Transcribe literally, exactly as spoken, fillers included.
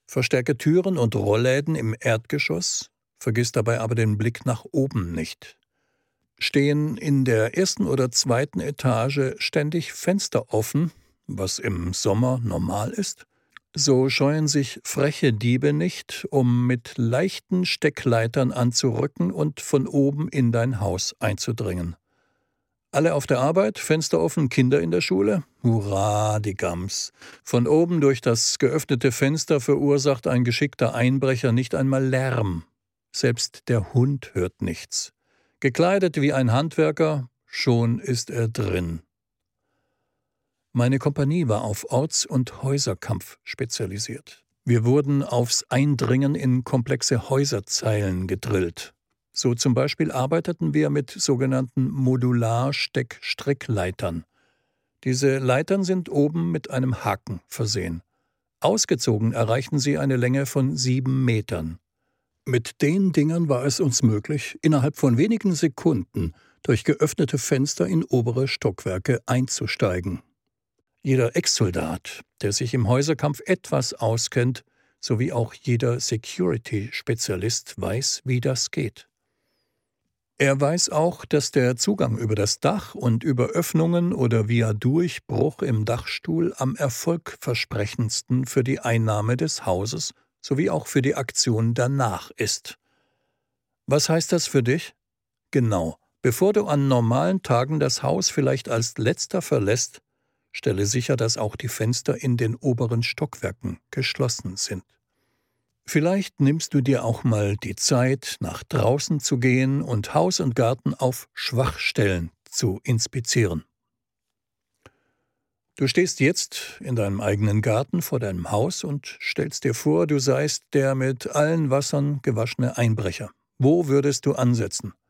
Verstärke Türen und Rollläden im Erdgeschoss, vergiss dabei aber den Blick nach oben nicht. Stehen in der ersten oder zweiten Etage ständig Fenster offen, was im Sommer normal ist, so scheuen sich freche Diebe nicht, um mit leichten Steckleitern anzurücken und von oben in dein Haus einzudringen. Alle auf der Arbeit, Fenster offen, Kinder in der Schule? Hurra, die Gams! Von oben durch das geöffnete Fenster verursacht ein geschickter Einbrecher nicht einmal Lärm. Selbst der Hund hört nichts. Gekleidet wie ein Handwerker, schon ist er drin. Meine Kompanie war auf Orts- und Häuserkampf spezialisiert. Wir wurden aufs Eindringen in komplexe Häuserzeilen gedrillt. So zum Beispiel arbeiteten wir mit sogenannten Modular-Steck-Strickleitern. Diese Leitern sind oben mit einem Haken versehen. Ausgezogen erreichten sie eine Länge von sieben Metern. Mit den Dingern war es uns möglich, innerhalb von wenigen Sekunden durch geöffnete Fenster in obere Stockwerke einzusteigen. Jeder Ex-Soldat, der sich im Häuserkampf etwas auskennt, sowie auch jeder Security-Spezialist weiß, wie das geht. Er weiß auch, dass der Zugang über das Dach und über Öffnungen oder via Durchbruch im Dachstuhl am erfolgversprechendsten für die Einnahme des Hauses sowie auch für die Aktion danach ist. Was heißt das für dich? Genau, bevor du an normalen Tagen das Haus vielleicht als letzter verlässt, stelle sicher, dass auch die Fenster in den oberen Stockwerken geschlossen sind. Vielleicht nimmst du dir auch mal die Zeit, nach draußen zu gehen und Haus und Garten auf Schwachstellen zu inspizieren. Du stehst jetzt in deinem eigenen Garten vor deinem Haus und stellst dir vor, du seist der mit allen Wassern gewaschene Einbrecher. Wo würdest du ansetzen?